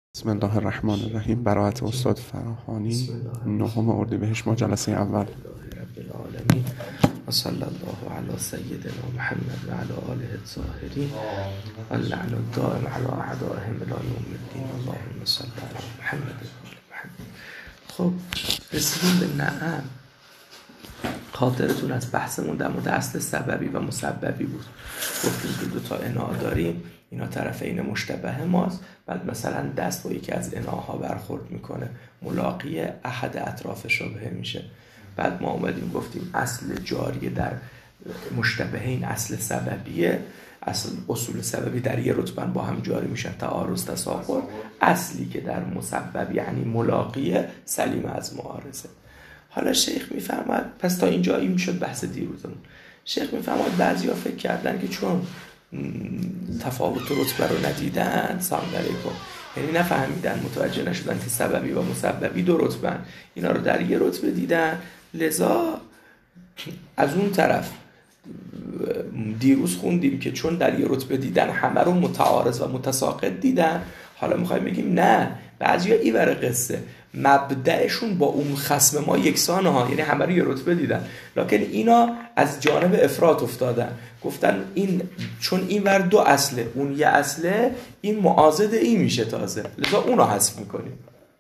بسم الله الرحمن الرحیم. براءت استاد فراهانی، 9 اردیبهشت ما جلسه اول. رب العالمین و صلی الله علی سیدنا محمد و علی آله الطاهرین و اللعن الدائم علی اعدائهم الی یوم الدین. اللهم صل علی محمد و آل محمد. خب رسیدیم به نعم. خاطرتون از بحثمون در مورد اصل سببی و مسببی بود. گفتیم که دو تا اناء داریم، اینا طرفین مشتبه ماست. بعد مثلا دست با یکی از اناها برخورد میکنه، ملاقی احد اطراف شبهه میشه. بعد ما اومدیم گفتیم اصل جاری در مشتبهین اصل سببیه، اصول سببی در یه رتبه با هم جاری میشن، تعارض تساقط. اصلی که در مسبب یعنی ملاقیه، سلیم از معارضه. حالا شیخ میفرماد، پس تا اینجا این میشد بحث دیروزمون. شیخ میفرماد بعضیا فکر کردن که چون تفاوت رتبه رو ندیدن، سلام علیکم، یعنی نفهمیدن، متوجه نشدن که سببی و مسببی دو رتبه، اینا رو در یه رتبه دیدن. لذا از اون طرف دیروز خوندیم که چون در یه رتبه دیدن، همه رو متعارض و متساقط دیدن. حالا میخوایم بگیم نه، بعضیا ایور قصه مبدأشون با اون خصم ما یکسانه ها، یعنی همه رو یه رتبه دیدن، لکن اینا از جانب افراط افتادن، گفتن این چون این ور دو اصله، اون یه اصله، این معاضد این میشه تازه، لذا اونو حذف میکنیم.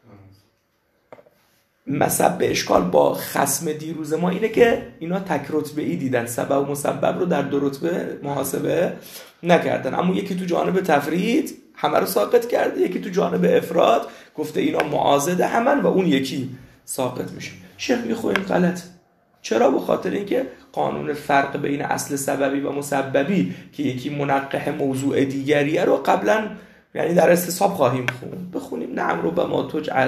مسبب اشکال با خصم دیروز ما اینه که اینا تک رتبه ای دیدن، سبب و مسبب رو در دو رتبه محاسبه نکردن. اما یکی تو جانب تفرید همه رو ساقط کرده، یکی تو جانب افراد گفته اینا معاضد همن و اون یکی ساقط میشه. شیخ میگه این غلط. چرا؟ به خاطر اینکه قانون فرق بین اصل سببی و مسببی که یکی منقح موضوع دیگریه رو قبلا یعنی در استصحاب خواهیم خوند. بخونیم نعم رو به ما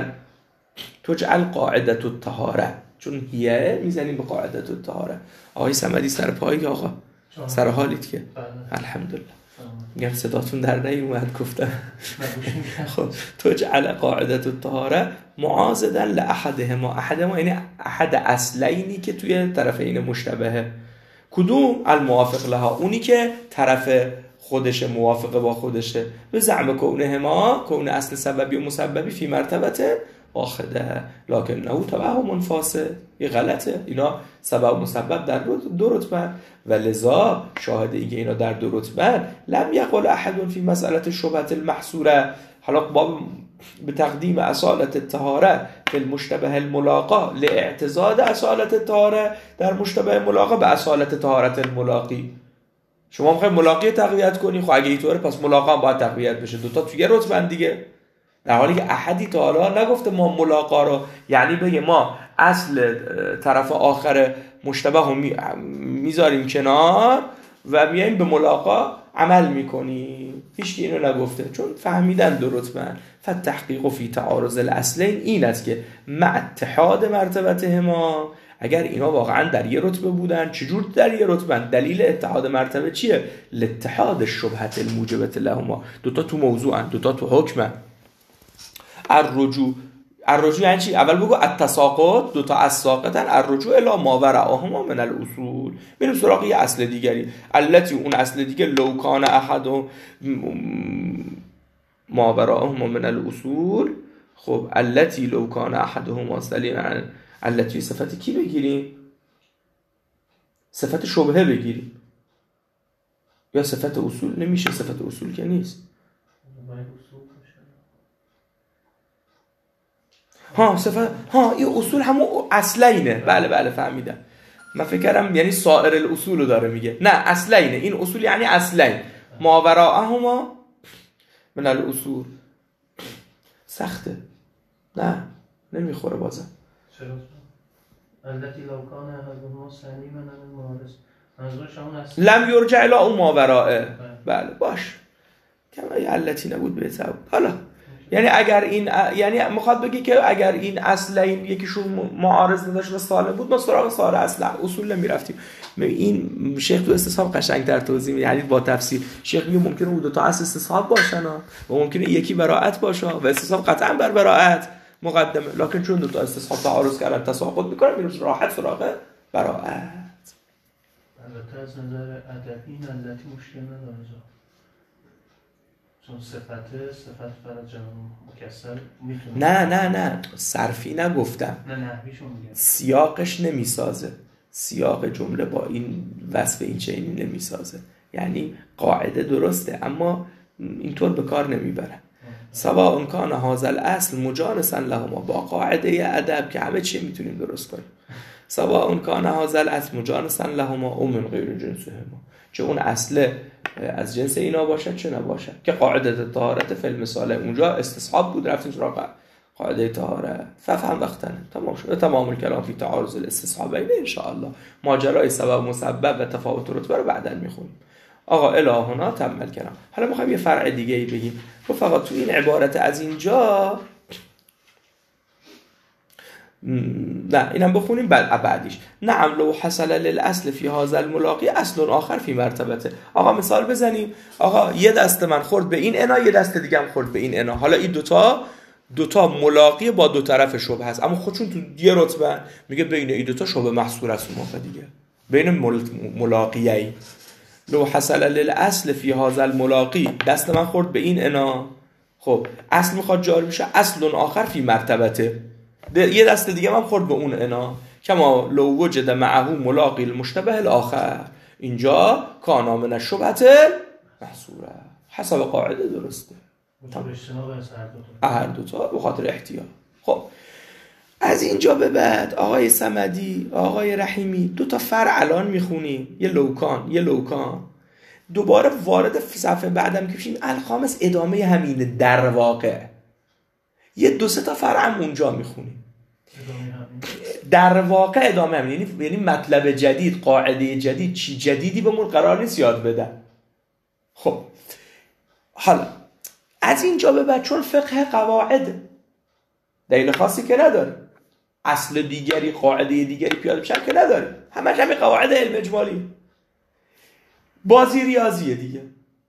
تجعل قاعدة الطهاره، چون هیه میزنیم به قاعدة الطهاره. آقای صمدی سر پایی آقا، سر حالیت که الحمدلله. میگم صداتون در نیومد گفتم. خب تجعل قاعدة الطهاره معاضدا لاحدهما، احدهما یعنی احد اصلینی که توی طرفین مشتبهه. کدوم؟ الموافق لها، اونی که طرف خودش موافقه با خودشه. به زعم کونهما، کون اصل سببی و مسببی فی مرتبته واحده لکن نه توهم فاسد. یه غلطه، اینا سبب و مسبب در دو رتبه و لذا شاهد اینکه اینا در دو رتبه لم یقل احد فی مسئله شبهه المحصوره. حالا باب به تقدیم اصالة الطهاره فی المشتبه الملاقا لاعتضاد اصالة الطهاره در مشتبه ملاقا به اصالة طهارت الملاقی. شما میخواید ملاقی تقویت کنی، خب اگه اینطوره پس ملاقا باید تقویت بشه، دوتا توی رتبه دیگه. در حالی که احدی تا حالا نگفته ما ملاقا رو، یعنی بگه ما اصل طرف آخر مشتبه رو میذاریم کنار و میایم به ملاقا عمل میکنیم. هیچ کی اینو نگفته، چون فهمیدن دو رتبه. فالتحقیق فی تعارض الاصلین این است که مع اتحاد مرتبتهما، اگر اینا واقعا در یه رتبه بودن، چجور در یه رتبه؟ دلیل اتحاد مرتبه چیه؟ لاتحاد الشبهه الموجبه لهما، دوتا تو موضوعن، دوتا تو حکمن. الرجوع یعنی چی؟ اول بگو التساقط، دوتا از ساقطن. الرجوع الی ما ورعهما من الاصول، بریم سراغ یه اصل دیگری. التی، اون اصل دیگه، لو کان احد ما ورعهما من الاصول. خب التی لو کان احدهما سلیما، التی صفت کی بگیریم؟ صفت شبهه بگیریم یا صفت اصول؟ نمیشه، صفت اصول که نیست. این اصول همون اصلینه. بله فهمیدم. من فکر کردم یعنی سایر الاصول رو داره میگه. نه، اصلینه. این اصول یعنی اصلین. ماوراءهما من الاصول. سخته. نه نمیخوره بازم. چرا؟ التي لو كان احدهما سلیما من المعارض، منظورش همون اصل لم یرجع الی اون ماوراءه. بله باش، کما التی نبود بهتر. حالا یعنی اگر این، یعنی میخواد بگی که اگر این اصلین یکیشون معارض نداشت و سالم بود، ما سراغ سایر اصول نمیرفتیم. این شیخ تو استصحاب قشنگتر توضیح میده، یعنی با تفسیر. شیخ میگه ممکنه اون دو تا اصل استصحاب باشن و ممکنه یکی براءت باشه و استصحاب قطعا بر براءت مقدمه، لکن چون دو تا استصحاب تعارض کردن تساقط میکنن، میریم راحت سراغ براءت. البته از نظر ادبی التی مشکل نداره. چون صفت برای جمع مکسر میتونه نه صرفی نگفتم، نه نحویشو میگم، سیاقش نمیسازه، سیاق جمله با این وصف این چنینی نمیسازه، یعنی قاعده درسته اما اینطور به کار نمیبرن. سواء کان هذا الاصل مجانسا لهما، با قاعده ادب که همه چی میتونیم درست کنیم، سواء کان هذا الاصل مجانسا لهما او من غیر جنسهما، چه اون اصل از جنس اینا باشد چه نباشد، که قاعده طهارت فی المثال اونجا استصحاب بود، رفتیم سراغ قاعده طهارت. ففهم وقتن تمام شد. تمام الکلام فی تعارض الاستصحابین ان شاء الله. ماجرای سبب مسبب و تفاوت رتبه رو بعداً میخونیم. آقا الهنا تم الکلام. حالا میخوایم یه فرع دیگه ای بگیم. و فقط تو این عبارت از اینجا نه اینم بخونیم بعدیش. نعم لو حصل للاصل فی هذا الملاقی اصل آخر فی مرتبته. آقا مثال بزنیم. آقا یه دست من خورد به این انا، یه دست دیگه هم خورد به این انا. حالا این دوتا ملاقی با دو طرف شبه هست، اما خودشون تو یه رتبه. میگه بین این دوتا شبه محصور است اون موقع دیگه، بین ملاقیی. لو حصل للاصل فی هذا الملاقی، دست من خورد به این انا، خب اصل میخواد جاری بشه، اصل آخر فی مرتبته، یه دست دیگه من خورد به اون انا، کما لو وجد معه ملاقی المشتبه الاخر، اینجا کانا من الشبهه محصوره، حسب قاعده درسته. هر دوتا به خاطر احتیاط. خب از اینجا به بعد آقای صمدی، آقای رحیمی، دو تا فرع الان میخونیم، یه لوکان دوباره وارد صفحه بعدم که بشیم الخامس ادامه همینه در واقع. یه دو سه تا فرع هم اونجا میخونیم در واقع ادامه همینه، یعنی مطلب جدید، قاعده جدید، چی جدیدی بهمون قرار نیست یاد بدن. خب حالا از اینجا به بعد چون فقه قواعد دلیل خاصی که نداره، اصل دیگری قاعده دیگری پیاده بشن که نداره، همش همین قواعد علم اجمالی، بازی ریاضیه دیگه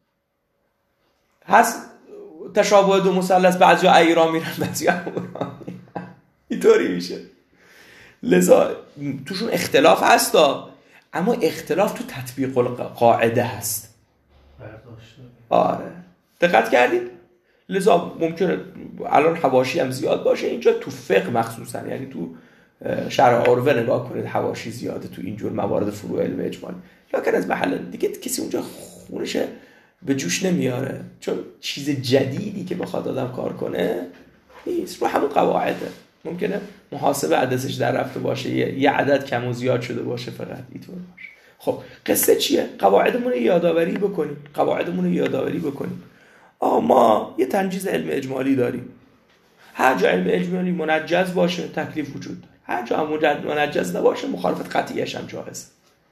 هست. تشابه دو مثلث بعضیا ایران میرن بعضیا اوران میرن، اینطوری میشه. لذا توشون اختلاف هستا، اما اختلاف تو تطبیق القاعده هست. آره دقت کردید؟ لذا ممکنه الان حواشی هم زیاد باشه اینجا تو فقه مخصوصا، یعنی تو شرح عروه نگاه کنید حواشی زیاده تو اینجور موارد فروع علم اجمالی، لکن از محل دیگه کسی اونجا خونش به جوش نمیاره، چون چیز جدیدی که بخواد آدم کار کنه نیست، رو همون قواعده. ممکنه محاسبه عددش در رفته باشه، یه عدد کم و زیاد شده باشه، فقط اینطور باشه. خب قصه چیه؟ قواعدمون رو یادآوری بکنیم. ما یه تنجیز علم اجمالی داریم. هر جا علم اجمالی منجز باشه تکلیف وجود داره، هر جا منجز نباشه مخالفت قطعیش هم جایزه.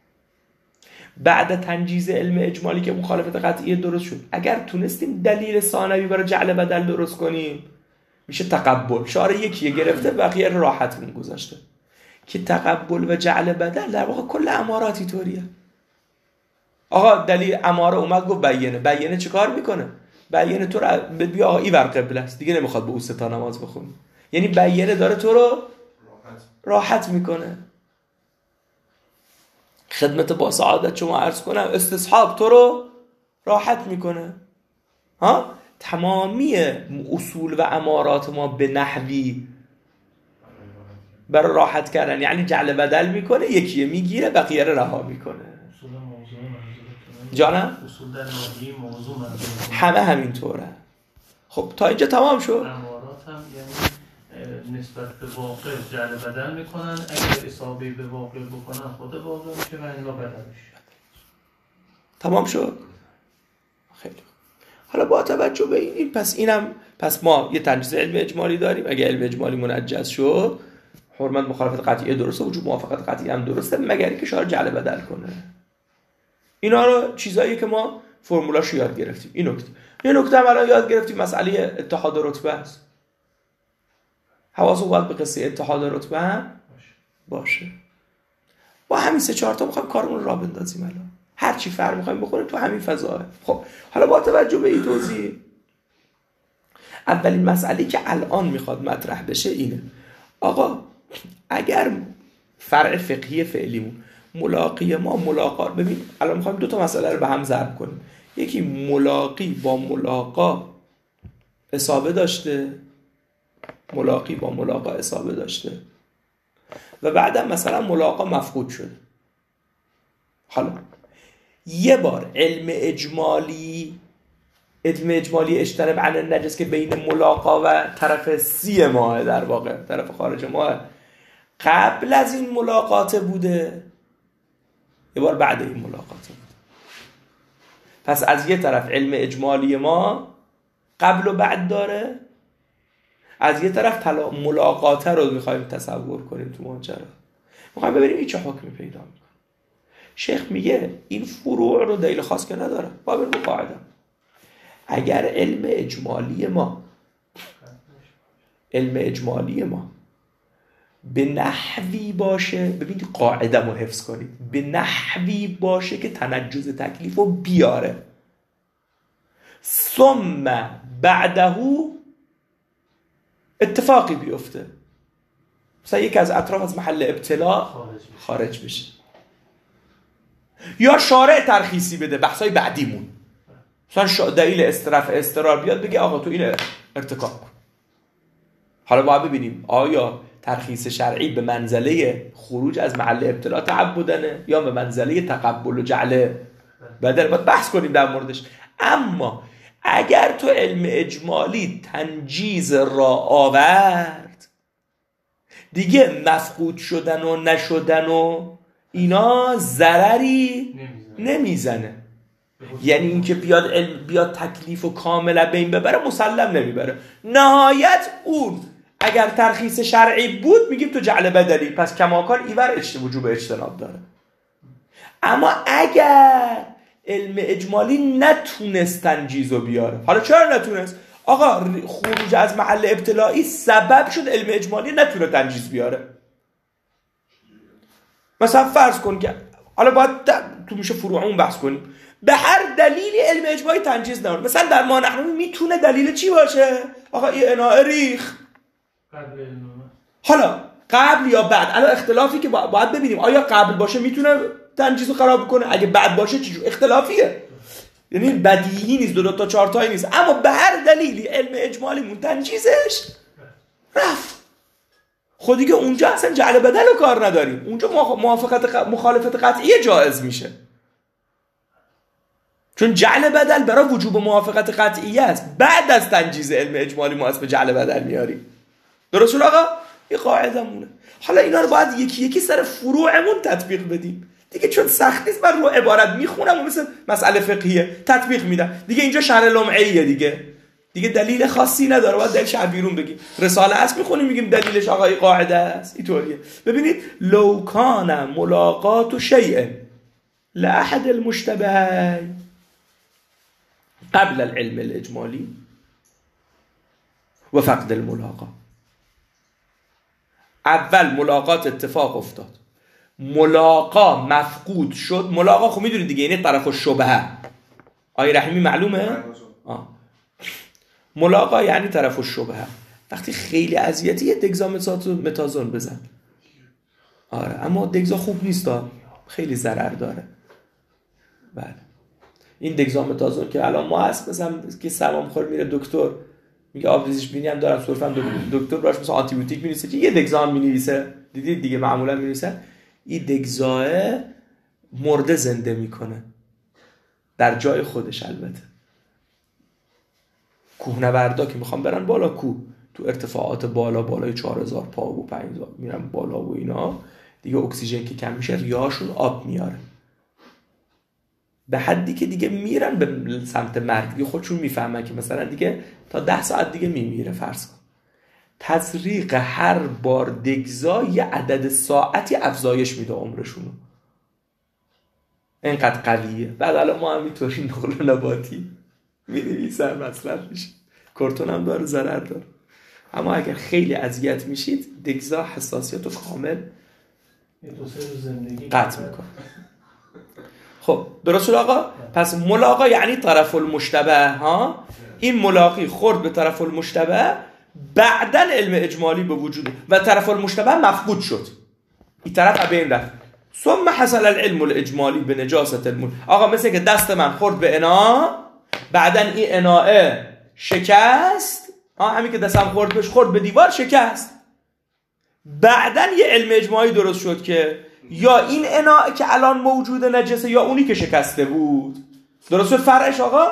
بعد تنجیز علم اجمالی که مخالفت قطعی درست شد، اگر تونستیم دلیل ثانوی برای جعل بدل درست کنیم میشه تقبل. شعار یکیه گرفته بقیه راحت مون گذاشته که تقبل و جعل بدل در واقع کل اماراتی طوریه. آقا دلیل اماره اومد گفت بیینه چه کار میکنه؟ بیینه تو رو بیا آقا این ور قبله است دیگه، نمیخواد به اون سه تا نماز بخونی، یعنی بیینه داره تو رو راحت میکنه. خدمت با سعادت شما عرض کنم استصحاب تو رو راحت میکنه. تمامی اصول و امارات ما به نحوی برای راحت کردن، یعنی جعل بدل میکنه، یکیه میگیره بقیه رو رها میکنه. جانم؟ اصول در نحوی موضوع منظور همه همینطوره. خب تا اینجا تمام شد. امارات هم یعنی نسبت به واقع جعل بدل میکنن، اگر اصابه به واقع بکنن خود واقع میشه و اینا بدل میشه. تمام شد. خیلی حالا با توجه به این پس ما یه تنجیز علم اجمالی داریم. اگه علم اجمالی منجز شد حرمت مخالفت قطعی درسته، وجوب موافقت قطعی هم درسته، مگر اینکه شارع جعل بدل کنه. اینا رو چیزایی که ما فرمولاشو یاد گرفتیم. این نکته هم الان یاد گرفتیم، مسئله اتحاد رتبه است. حواس باید به قصه اتحاد رتبه هم باشه. با همین 3-4 تا میخوایم کارمون رو راه بندازیم. الان هر چی فرق میخوایم بخوریم تو همین فضا. خب حالا با توجه به این توضیح، اولین مسئله که الان میخواد مطرح بشه اینه. آقا اگر فرع فقهی فعلیمون ملاقی ما ملاقات، ببین الان میخوایم 2 تا مسئله رو به هم ضرب کنیم. یکی ملاقی با ملاقا اصابه داشته، ملاقی با ملاقا اصابه داشته و بعدم مثلا ملاقا مفقود شده. حالا یه بار علم اجمالی اجتناب عن النجس که بین ملاقا و طرف سی ماه، در واقع طرف خارج ماه، قبل از این ملاقات بوده، یه بار بعد این ملاقات بوده. پس از یه طرف علم اجمالی ما قبل و بعد داره، از یه طرف ملاقات رو میخوایم تصور کنیم تو ماجرا، میخوایم ببینیم این چه حکمی پیدا میکنه. شیخ میگه این فروع رو دلیل خاص که نداره، با بریم قاعده. اگر علم اجمالی ما به نحوی باشه، ببینید قاعده رو حفظ کنید، به نحوی باشه که تنجز تکلیف رو بیاره، ثم بعده اتفاقی بیفته، مثلا یکی از اطراف از محل ابتلا خارج بشه، یا شارع ترخیصی بده، بحثای بعدیمون، مثلا دلیل استرار بیاد بگه آقا تو این ارتکاب کن. حالا باید ببینیم آیا ترخیص شرعی به منزله خروج از محل ابتلا تعبدنه یا به منزله تقبل و جعل بدل، باید بحث کنیم در موردش. اما اگر تو علم اجمالی تنجیز را آورد، دیگه مفقود شدن و نشدن و اینا ضرری نمیزنه. یعنی اینکه بیاد تکلیف و کاملا بین ببره مسلم نمیبره. نهایت اون اگر ترخیص شرعی بود میگیم تو جعل بدلی، پس کماکان ایور وجوب اجتناب داره. اما اگر علم اجمالی نتونست تنجیزو بیاره، حالا چرا نتونست؟ آقا خروج از محل ابتلایی سبب شد علم اجمالی نتونه تنجیز بیاره. مثلا فرض کن که حالا باید تو میشه فروعمون بحث کنیم، به هر دلیلی علم اجمالی تنجیز نداره. مثلا در ما نحن میتونه دلیل چی باشه؟ آقا این اناء ریخ حالا قبل یا بعد، الان اختلافی که باید ببینیم آیا قبل باشه میتونه تنجیزو خراب کنه، اگه بعد باشه چجور؟ اختلافیه، یعنی بدیهی نیست، دو تا چهار تایی نیست. اما به هر دلیلی علم اجمالیمون تنجیزش رفت، خود دیگه اونجا اصلا جعل بدل رو کار نداریم، اونجا مخالفت قطعی جایز میشه، چون جعل بدل برای وجوب موافقت قطعی است. بعد از تنجیز علم اجمالی ما اسم جعل بدل میاریم. درست شد آقا؟ این قاعده مونه. حالا اینا رو باید یکی یکی سر فروعمون تطبیق بدیم دیگه، چون سخت نیست. من رو عبارت میخونم و مثل مسئله فقهیه تطبیق میدم دیگه. اینجا شرح لمعیه دیگه دلیل خاصی نداره، باید دلیل شرح بیرون بگیم. رساله است میخونیم میگیم دلیلش آقا این قاعده است، اینطوریه. ببینید لو کان ملاقات شیء لاحد المشتبهین قبل العلم الاجمالی و فقد الملاقات. اول ملاقات اتفاق افتاد، ملاقا مفقود شد. ملاقا خب میدونید دیگه، یعنی طرف الشبهه. آیه رحیمی معلومه؟ ملاقا یعنی طرف الشبهه. وقتی خیلی اذیتی یه دگزامتازون بزن. آره اما دگزا خوب نیست، خیلی ضرر داره. بله این دگزامتازون که الان ما هست، مثلا که سمام خور میره دکتر میگه آبریزش بینی هم دارم، سرفم دکتر براش مثلا آنتی بیوتیک مینویسه که یه دگزا مینویسه، دیدید دیگه معمولا مینویسه. این دگزاه مرده زنده میکنه در جای خودش. البته کوهنوردا که میخوام برن بالا کوه، تو ارتفاعات بالای 4000 پا و 5000 میرن بالا و اینا، دیگه اکسیژن که کم میشه ریهاشون آب میاره، به حدی که دیگه میرن به سمت مرگ، دیگه خودشون میفهمن که مثلا دیگه تا 10 ساعت دیگه میمیره. فرض کن تزریق هر بار دگزا یه عدد ساعتی افزایش میده عمرشونو، اینقدر قویه. بعد الان ما هم اینطوری نقل و نباتی می‌نویسن مصرف میشه، کارتون هم داره، ضرر داره. اما اگر خیلی اذیت میشید دگزا حساسیت رو کامل قطع میکنه. خب درست شد آقا؟ پس ملاقا یعنی طرف المشتبه ها. این ملاقی خورد به طرف المشتبه، بعدن علم اجمالی به وجود و طرف المشتبه مفقود شد، این طرف بین رفت. ثم حصل العلم الاجمالی به نجاست آقا مثل که دست من خورد به انا، بعدن این اناء شکست، همین که دستم خورد بهش خورد به دیوار شکست، بعدن یه علم اجماعی درست شد که یا این اناء که الان موجود نجسه یا اونی که شکسته بود. درست شد فرعش آقا؟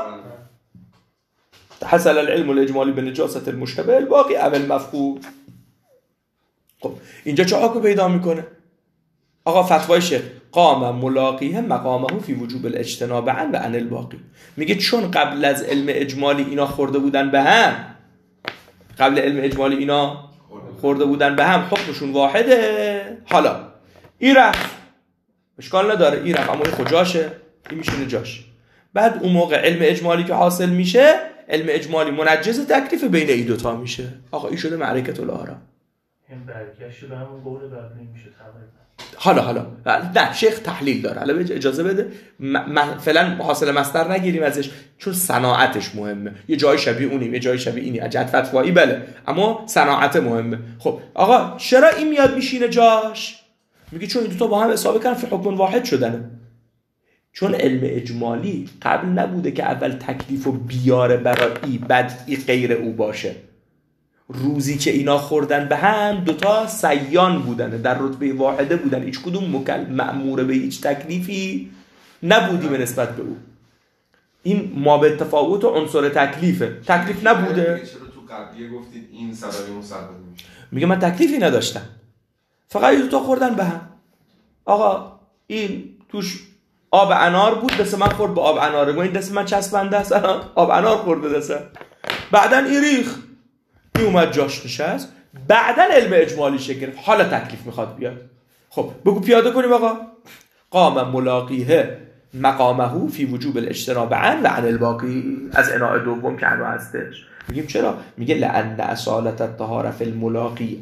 حصل العلم الاجمالی به نجاست المشتبه الباقی او المفقود. خب اینجا چه حکم پیدا میکنه؟ آقا فتوای شیخ قام ملاقیه مقامه فی وجوب الاجتناب عن و عن الباقی. میگه چون قبل از علم اجمالی اینا خورده بودن به هم، قبل علم اجمالی اینا خورده بودن به هم، حکمشون واحده. حالا این رفت اشکال نداره، این رفت اما این خجاشه، این میشونه جاش. بعد اون موقع علم اجمالی که حاصل میشه، علم اجمالی منجز تکلیف بین این دوتا میشه. آقا این شده معرکت الآرا. این برگشت به همون قول قبلی میشه تقریبا. حالا نه شیخ تحلیل داره، حالا اجازه بده فعلا حاصل مصدر نگیریم ازش چون صناعتش مهمه. یه جای شبیه اونیم، یه جای شبیه اینی، عجت فتوایی بله، اما صناعت مهمه. خب آقا چرا این میاد میشینه جاش؟ میگه چون این دو تا با هم حساب کردن فی حکم واحد شدن. چون علم اجمالی قبل نبوده که اول تکلیفو بیاره برای ای بعد ای غیر او باشه. روزی که اینا خوردن به هم دوتا سیان بودن، در رتبه واحده بودن، هیچ کدوم مأمور به هیچ تکلیفی نبودیم نسبت به او. این ما به تفاوت و عنصر تکلیفه، تکلیف نبوده. چرا تو قبلیه گفتید این سبب مسبب میشه؟ میگه من تکلیفی نداشتم، فقط دوتا خوردن به هم. آقا این توش آب انار بود، دست من خورد به آب اناره، این دست من چسبنده است آب انار خورد به دست، بعدن این ریخ این اومد جاش نشست، بعدن علم اجمالی شکل گرفت، حالا تکلیف میخواد بیاد. خب بگو پیاده کنیم آقا. قام ملاقیه مقامه فی وجوب الاجتناب عن و عن الباقی، از اناء دوم که انواع هستش. میگیم چرا؟ میگه لأن اصالت الطهاره فی الملاقی،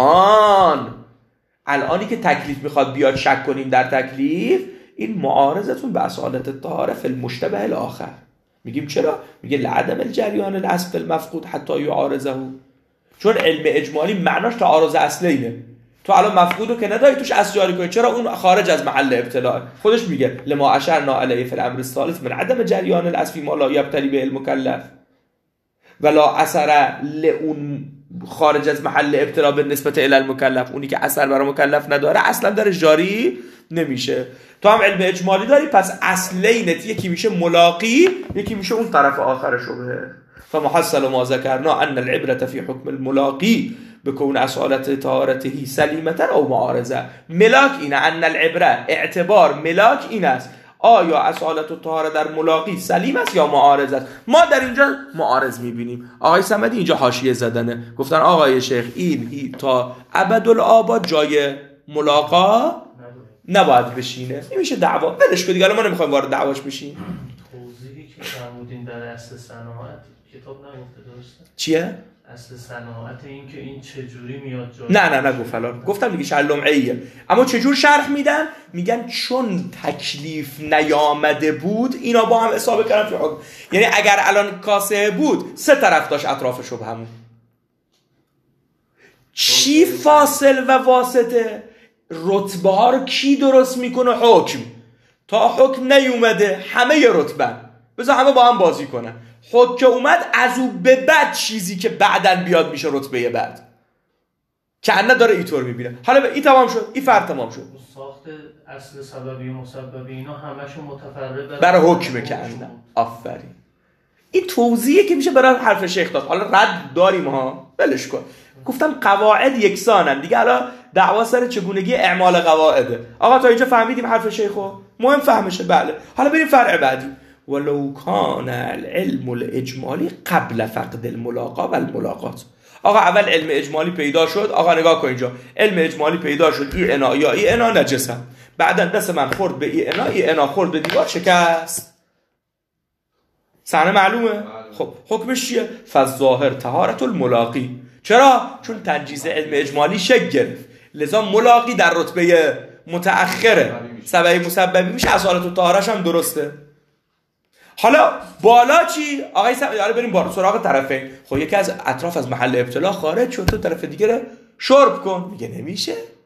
الانی که تکلیف میخواد بیاد شک کنیم در تکلیف، این معارضتون به اصالت الطهاره فی المشتبه الاخر. میگیم چرا؟ میگه لعدم الجریان الاصل المفقود حتی یعارضه. چون علم اجمالی معناش تعارض اصلینه، تو الان مفقودو که نداری توش اصل جاری کنی، چرا اون خارج از محل ابتلاء. خودش میگه لما اشرنا علیه فی الامر الثالث من عدم جریان الاصل ما لا یبتلی به المکلف ولا اثر لون خارج از محل ابتلاء به نسبت الی المکلف. اونی که اثر برای مکلف نداره اصلا درش جاری نمیشه. تو هم علم اجمالی داری، پس اصلینت یکی میشه ملاقی، یکی میشه اون طرف آخر شبهه. فمحصل ما ذکرنا ان العبرة فی حکم الملاقی بکون اصالت طهارته سلیمة او معارضه. ملاک اینه، ان العبره اعتبار ملاک این است آیا اصالت و طهاره در ملاقی سلیم است یا معارض است. ما در اینجا معارض میبینیم. آقای صمدی اینجا حاشیه زدنه، گفتن آقای شیخ این تا ابدالآباد جای ملاقا نباید بشینه، این میشه دعوا، ولش کن دیگه، ما نمیخوایم وارد دعواش بشیم. توضیحی که فرمودین در اصل صناعت کتاب نگفته درسته؟ چیه؟ اصل صناعت این که این چجوری میاد جای نه گفت گفتم دیگه شرح لمعیه، اما چجور شرح میدن؟ میگن چون تکلیف نیامده بود اینا با هم حساب کردن فی حکم. یعنی اگر الان کاسه بود 3 طرف داشت اطراف شبهمون، چی فاصل و واسطه؟ رتبه ها رو کی درست میکنه؟ حکم. تا حکم نیومده همه رتبه، بذار همه با هم بازی کنن. حکم اومد از او به بعد چیزی که بعدن بیاد میشه رتبه بعد، که انه داره اینطور میبینه. حالا به این تمام شد، این فرق تمام شد. ساخت اصل سببی و مسببی اینا همشون متفرق برای حکمه که انه. آفرین، این توضیحه که میشه برای حرف شیخ داد. حالا رد داریم ها، بلش کن. گفتم قواعد یکسانن دیگه، الان دعوا سر چگونگی اعمال قواعده. آقا تا اینجا فهمیدیم حرف شیخو؟ مهم فهمشه. بله، حالا بریم فرع بعدی. ولو کان العلم الاجمالی قبل فقد الملاقا و الملاقات. آقا اول علم اجمالی پیدا شد. آقا نگاه کن اینجا، علم اجمالی پیدا شد ای انا یا ای انا نجسه، بعدن دست من خورد به ای انا خورد به دیوار شکست. صحنه معلومه؟ خب حکمش چیه؟ فالظاهر طهارت الملاقی. چرا؟ چون تنجیز علم اجمالی شکل گرفت، لذا ملاقی در رتبه متأخره، سبب مسببی میشه، اصالت و طهارش هم درسته. حالا بالا چی؟ آقای حالا بریم بالا سراغ طرفین. خب یکی از اطراف از محل ابتلا خارج شد، تو طرف دیگه رو شرب کن. میگه نمیشه،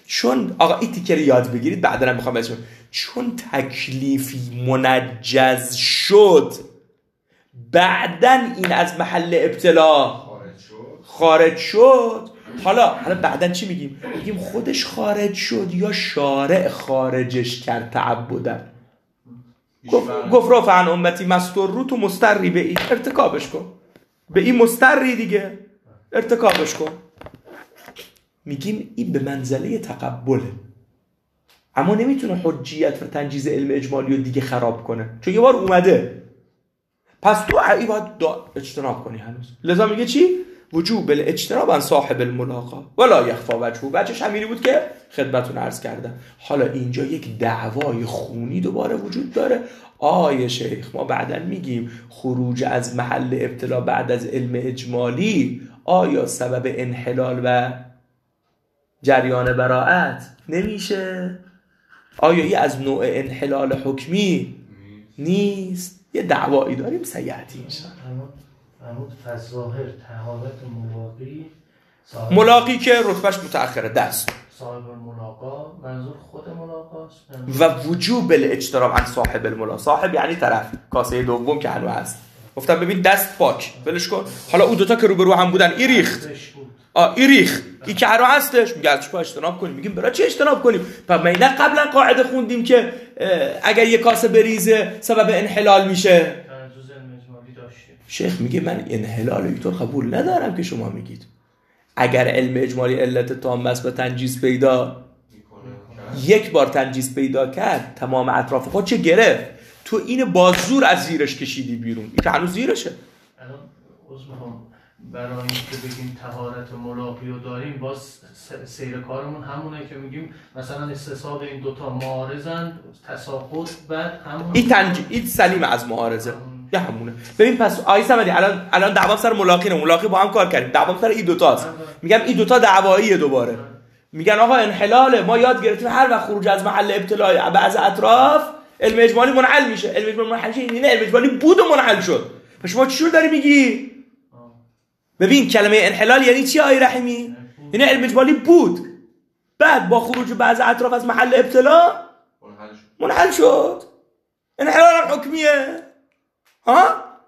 چون آقا این تیکر یاد بگیرید بعدا میخوام بهتون، چون تکلیفی منجز شد بعدن این از محل ابتلا خارج شد. حالا بعدن چی میگیم؟ میگیم خودش خارج شد یا شارع خارجش کرد تعبدن. گفت رفع عن امتی مستور رو، تو مستری به این ارتکابش کن، به این مستری دیگه ارتکابش کن. میگیم این به منزله تقبله، اما نمیتونه حجیت و تنجیز علم اجمالی رو دیگه خراب کنه، چون یه بار اومده. پس تو این باید اجتناب کنی هنوز. لذا میگه چی؟ وجوب الاجتناب عن صاحب الملاقا ولا یخفی وجهه. وجهش همینی بود که خدمتتون عرض کردم. حالا اینجا یک دعوای خونی دوباره وجود داره. آیه شیخ ما بعداً میگیم خروج از محل ابتلا بعد از علم اجمالی آیا سبب انحلال و جریان براءت نمیشه؟ آیا این از نوع انحلال حکمی نیست؟ یه دعوایی داریم سیعتی انشاءالله. فرمود فظاهر طهارت ملاقی که رتبهش متأخره دست صاحب الملاقا، منظور خود ملاقاست و وجوب الاجتناب عن صاحب الملاقا. صاحب یعنی طرف، کاسه دوم که هنوز هست. گفتم ببین دست پاک ولش کن. حالا اون دوتا که روبرو هم بودن این ریخت، این ریخت، این که هنوز هستش، میگه ازش باید اجتناب کنیم. میگیم برای چه اجتناب کنیم؟ پس ما اینا قبلا قاعده خوندیم که اگر یک کاسه بریزه سبب انحلال میشه. شیخ میگه من انحلال اینطور قبول ندارم که شما میگید. اگر علم اجمالی علت تام است و تنجیز پیدا یک بار تنجیز پیدا کرد تمام اطراف خود چه گرفت، تو این بازور از زیرش کشیدی بیرون، این که هنوز زیرشه. الان برای اینکه بگیم طهارت ملاقی رو داریم باز سیر کارمون همونه که میگیم مثلا استصحاب این دوتا معارضن تساقط بعد همون این سلیم از معارضه یه همونه. ببین پس آقای صمدی الان دعوا سر ملاقی نه، ملاقی با هم کار کردیم، دعوا سر این دوتاست. میگم این دوتا دعواییه دوباره. میگن آقا انحلاله، ما یاد گرفتیم هر وقت خروج از محل ابتلا بعض اطراف علم اجمالی منحل میشه. علم اجمالی منحل میشه، این علم اجمالی بود و منحل شد. پس شما چی رو داری میگی؟ ببین کلمه انحلال یعنی چی آقای رحیمی؟ یعنی علم اجمالی بود بعد با خروج بعض اطراف از محل ابتلا منحل شد. انحلال حکمیه. ها؟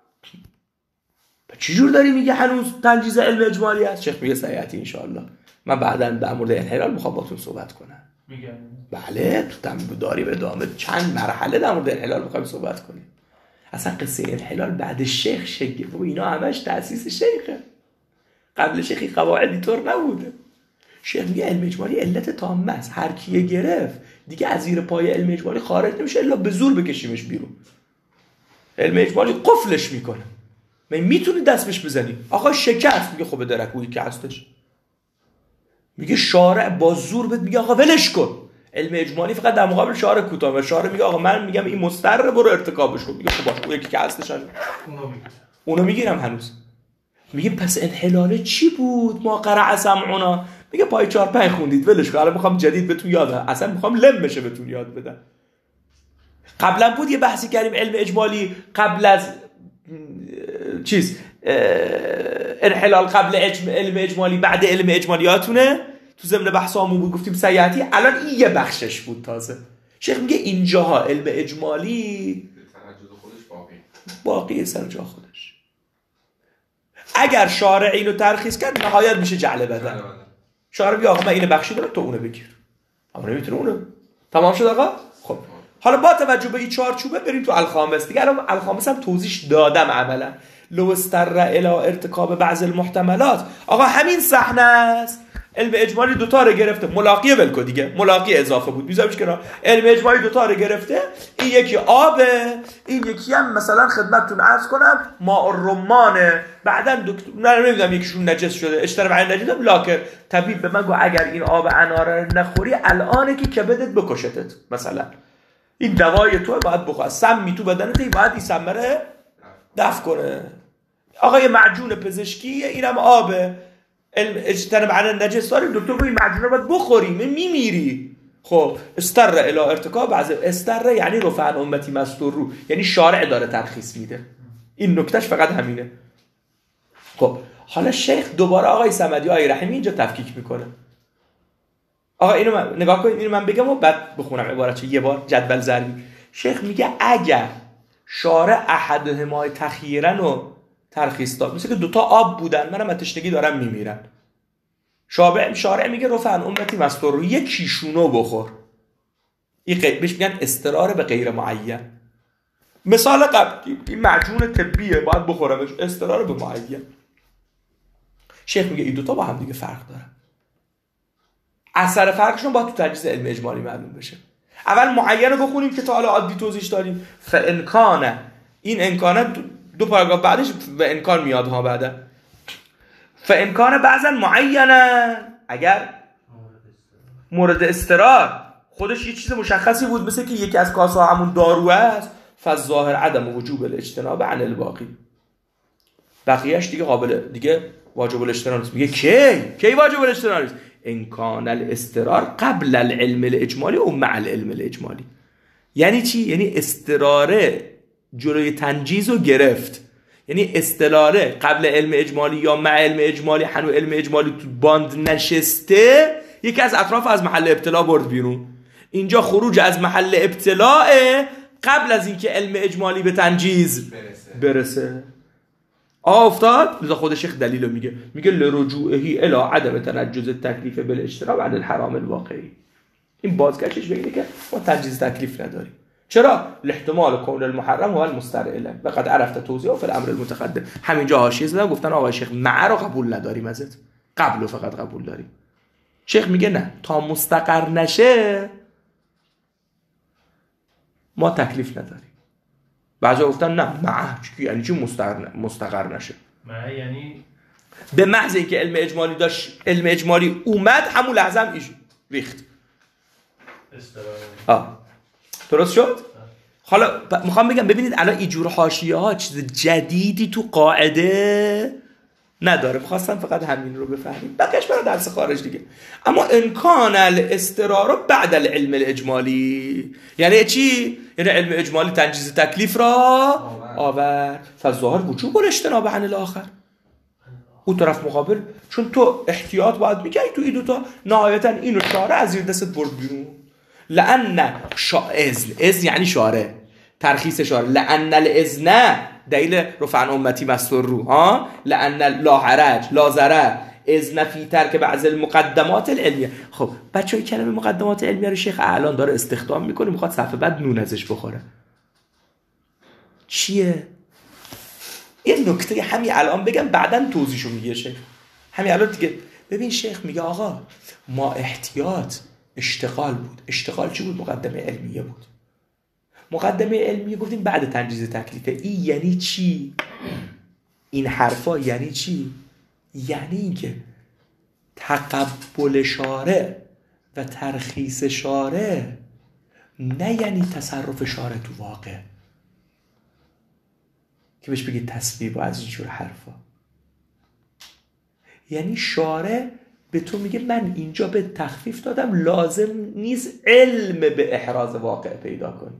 چی جور داری میگه هنوز تنجیز علم اجمالی هست؟ شیخ میگه سیعتی انشاءالله من بعداً در مورد انحلال میخوام باتون صحبت کنم. میگم بله تو داری به ادامه چند مرحله در مورد انحلال میخوایم صحبت کنیم. اصلا قصه انحلال بعد شیخ شگه و اینا همش تأسیس شیخه. قبل شیخی قواعدی طور نبوده. شیخ میگه علم اجمالی علت تامه است، هر کیه گرفت دیگه از زیر پای علم اجمالی خارج نمیشه الا به زور بکشیمش بیرون. علم اجمالی قفلش میکنه. میتونی دست بهش بزنی. آقا شکست، میگه خب درکویی که هستش. میگه شارع با زور بهت میگه آقا ولش کن. علم اجمالی فقط در مقابل شارع کوتاه و شارع میگه آقا من میگم این مستر برو ارتکابش کن. میگه خب باشه اون یکی که هستش اونو میگیرم هنوز. میگه پس انحلاله چی بود؟ ما قرع سمعنا. میگه پای 4-5 خوندید ولش کن. الان میخوام جدید بهتون یاد بدم. اصلا میخوام لم بشه بهتون یاد بدم. قبلا بود یه بحثی کردیم علم اجمالی قبل از انحلال قبل علم اجمالی بعد علم اجمالیاتونه تو ضمن بحثامون بود گفتیم سیعتی. الان این یه بخشش بود تازه. شیخ میگه اینجاها علم اجمالی باقی سر جا خودش. اگر شارع اینو ترخیص کرد نهایت میشه جعل بدن. شارع میگه آقا من اینو بخشیدم تو اونو بگیر. اما نمیتونه اونو. تمام شد آقا؟ خب حالا با توجه به این چارچوبه بریم تو الخامس دیگه. الان الخامس هم توضیح دادم عملا. لو استر الی ارتکاب بعض المحتملات. آقا همین صحنه است. علم اجمالی دوتا رو گرفته. ملاقی ولکو دیگه. ملاقی اضافه بود. میذارمش کنار. علم اجمالی دوتا رو گرفته. این یکی آبه، این یکی هم مثلا خدمتتون عرض کنم ماء الرمانه. بعدن دکتر نمیدونم یکیشون نجس شده. اشتراب عین نجس لاکر طبیب به من گفت اگر این آب اناره نخوری الانه که کبدت بکشتت مثلا. این دوای تو باید بخواد سمی تو بدنت باید این سمره دفع کنه. آقا یه معجون پزشکی اینم آبه اجتنب عن النجس داری دکتر این معجون رو باید بخوری میمیری. خب استر الی ارتکاب بعض استر یعنی رفع عن امتی مستور رو یعنی شارع داره ترخیص میده. این نکتهش فقط همینه. خب حالا شیخ دوباره آقای صمدی آقای رحیمی اینجا تفکیک میکنه. آقا اینو من نگاه کنید، اینو من بگم و بعد بخونم عبارتشو یه بار جدول ضربی. شیخ میگه اگر شارع احدهما تخییرن و ترخیص داد، مثل که دوتا آب بودن، منم از تشنگی دارم میمیرم، شارع میگه رفع عن امتی مستور، یکیشونو بخور. این بهش میگن استرار به غیر معین. مثال قبلی این معجون طبیه باید بخورمش، استرار به معین. شیخ میگه این دوتا با هم دیگه فرق دارن، اثر فرقشون باید تو تجویز علم اجمالی معلوم بشه. اول معین رو بخونیم که تا حالا عادی توضیحش داریم. فانکانه، این انکانه دو پاراگراف بعدش و انکان میاد ها بعدا. فانکانه بعضا معینه، اگر مورد استرار خودش یه چیز مشخصی بود، مثل که یکی از کاسه همون دارو است، فالظاهر عدم وجوب الاجتناب عن الباقی، بقیه‌اش دیگه قابل دیگه واجب الاجتناب نیست. میگه کی واجب الاجتناب نیست؟ ان کان الاسترار قبل العلم الاجمالی و مع العلم الاجمالی. یعنی چی؟ یعنی استراره جلوی تنجیز رو گرفت، یعنی استراره قبل علم اجمالی یا مع علم اجمالی، هنوز علم اجمالی تو باند نشسته، یکی از اطراف از محل ابتلا برد بیرون. اینجا خروج از محل ابتلاء قبل از اینکه علم اجمالی به تنجیز برسه. افتاد. لذا خود شیخ دلیلو میگه لرجوعه الی عدم تنجز التکلیف بالاجتناب عن الحرام الواقعی. این بازگشتش به اینه که ما تنجیز تکلیف نداریم. چرا؟ لاحتمال کون المحرم و المسترعله و قد عرفت توضیحه فی الامر المتقدم. همینجا حاشیه زدن گفتن آقا شیخ مع رو قبول نداریم ازت، قبلو فقط قبول داریم. شیخ میگه نه، تا مستقر نشه ما تکلیف نداریم. بعضی گفتن نه مع یعنی چی مستقر نشه؟ مع یعنی به محض اینکه علم اجمالی داشت، علم اجمالی اومد، همون لحظه هم ریخت. درست شد؟ حالا میخوام بگم ببینید الان اینجور حاشیه ها چیز جدیدی تو قاعده نداره. میخواستم فقط همین رو بفهمیم، بقیش برای درس خارج دیگه. اما امکان الاسترار بعد العلم الاجمالی یعنی چی؟ یعنی علم اجمالی تنجیز تکلیف را آورد، فالظاهر وجوب الاجتناب عن الاخر. اون طرف مقابل چون تو احتیاط باید میکنی تو این دوتا، نهایتا اینو شارع از زیر دستت برد بیرون. لأن اذن یعنی شارع، ترخیص شارع. لأن الاذن دلیل رفع عن امتی مستور رو ها، لأن لا حرج لا ضرر اذن فی ترک بعض المقدمات العلمیه. خب بچه‌ها کلمه مقدمات علمیه رو شیخ اعلان داره استخدام میکنه، میخواد صفحه بعد نون ازش بخوره. چیه؟ این نکته همین الان بگم بعداً توضیحشو میگه شیخ. همین الان دیگه ببین شیخ میگه آقا ما احتیاط اشتغال بود. اشتغال چی بود؟ مقدمه علمیه بود. مقدمه علمیه گفتیم بعد تنجیز تکلیفه. این یعنی چی؟ این حرفا یعنی چی؟ یعنی اینکه تقبل شارع و ترخیص شارع نه یعنی تصرف شارع تو واقع که بهش بگید تصویب و از اینجور حرفا. یعنی شارع به تو میگه من اینجا به تخفیف دادم، لازم نیست علم به احراز واقع پیدا کنی.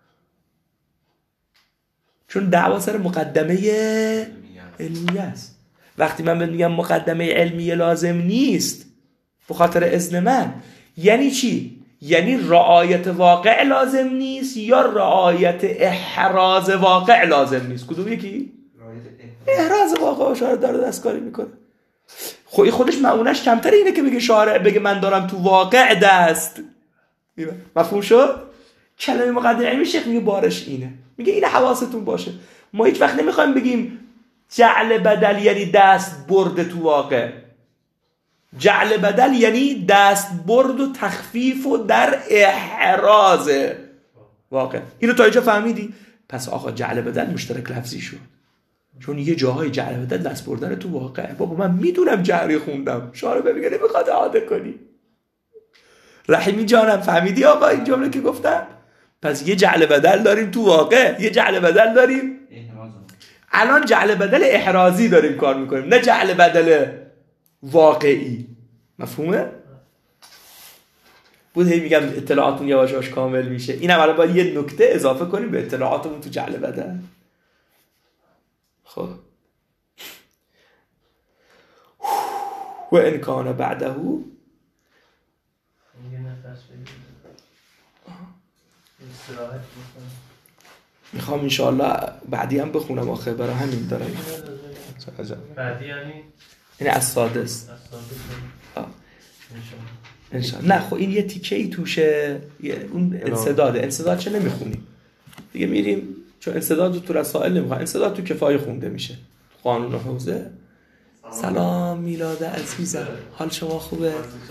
چون دعوا سر مقدمه علمیه است. وقتی من میگم مقدمه علمیه لازم نیست به خاطر اذن من، یعنی چی؟ یعنی رعایت واقع لازم نیست یا رعایت احراز واقع لازم نیست؟ کدوم یکی؟ احراز واقع شارع داره دستکاری میکنه. خودش معونش کمتر اینه که بگه شارع بگه من دارم تو واقع دست. مفهوم شد؟ کلمه مقدمه علمی شیخ میگه بارش اینه، میگه این حواستون باشه. ما هیچ وقت نمیخوایم بگیم جعل بدل یعنی دست برد تو واقع. جعل بدل یعنی دست برد و تخفیف و در احراز واقع. اینو تا اینجا فهمیدی؟ پس آقا جعل بدل مشترک لفظی شد، چون یه جاهای جعل بدل دست بردن تو واقع. بابا من میدونم جعلی خوندم، شارع بمیگه نمیخواد عاده کنی. رحیمی جانم فهمیدی آقا این جمله که گفتم؟ پس یه جعل بدل داریم تو واقع، یه جعل بدل داریم الان جعل بدل احرازی داریم کار میکنیم، نه جعل بدل واقعی. مفهومه؟ بود هی میگم اطلاعاتون یواش یواش کامل میشه. اینم الان باید یه نکته اضافه کنیم به اطلاعاتمون تو جعل بدل. خب و ان کان بعده استراحت بکنم. میخوام انشاءالله بعدی هم بخونم آخه برای همین دارم. بعدی یعنی از سادس. انشاءالله. نه خب این یه تیکه ای توشه، اون انسداد چه نمیخونیم دیگه، میریم چون انسداد تو رسائل نمیخوام، انسداد تو کفایه خونده میشه، قانون حوزه. سلام میلاد عزیزم، حال شما خوبه؟